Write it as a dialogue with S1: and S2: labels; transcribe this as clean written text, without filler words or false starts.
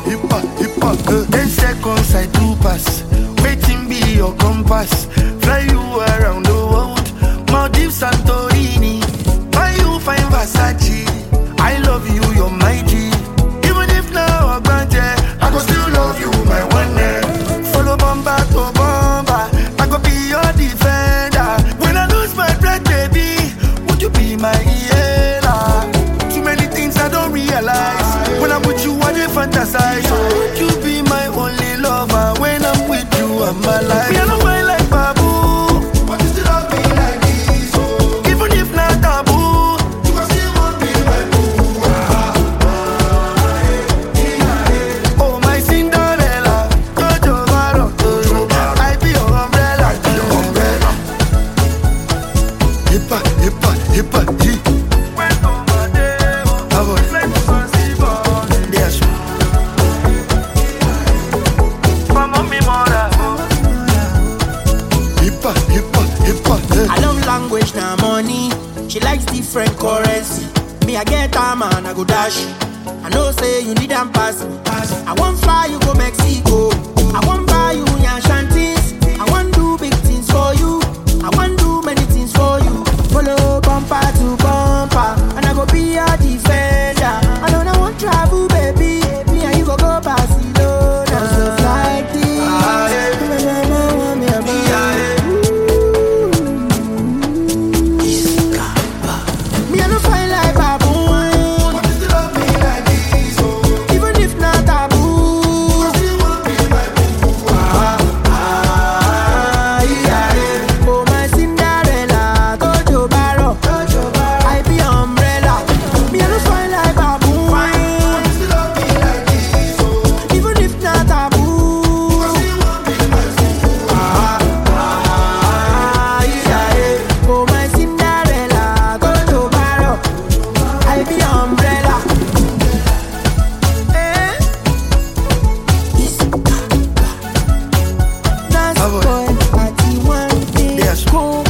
S1: 10 seconds I do pass. Waiting be your compass. Fly you around the world. Maldives, Santorini. Buy you find Versace. I love you, you're my G. Even if now I'm granted, I go still love you, my one name. Follow bomba to bomba. I go be your defender. When I lose my breath, baby, would you be my healer? Too many things I don't realize. When I'm with you, I dey fantasize. Would you be my only lover? When I'm with you, I'm alive. Me, I don't find like Babu. But you still love me like this, oh. Even if not taboo, you can still want me like boo. Oh, my Cinderella, Jojo Baro, I be your umbrella, Hippa, hippa, hippa, hee.
S2: I love language, now money. She likes different currency. Me, I get her man, I go dash. I know say you need and pass me. I won't fly you go Mexico. I won't buy you yan shanties. I won't do big things for you. I won't do many things for you. Follow bumper to bumper, and I go be your defender. I don't want travel, baby. Me and you go Barcelona. Just like this.
S1: Cool.